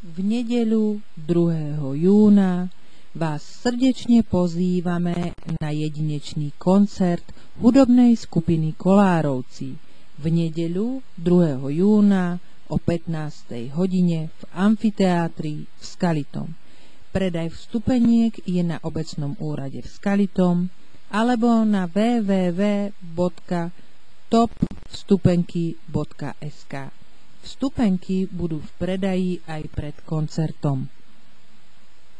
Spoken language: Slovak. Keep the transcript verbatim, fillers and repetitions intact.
V nedeľu druhého júna vás srdečne pozývame na jedinečný koncert hudobnej skupiny Kolárovci v nedeľu druhého júna o pätnástej hodine v amfiteátri v Skalitom. Predaj vstupeniek je na obecnom úrade v Skalitom alebo na w w w bodka top vstupenky bodka es ká. Vstupenky budú v predaji aj pred koncertom.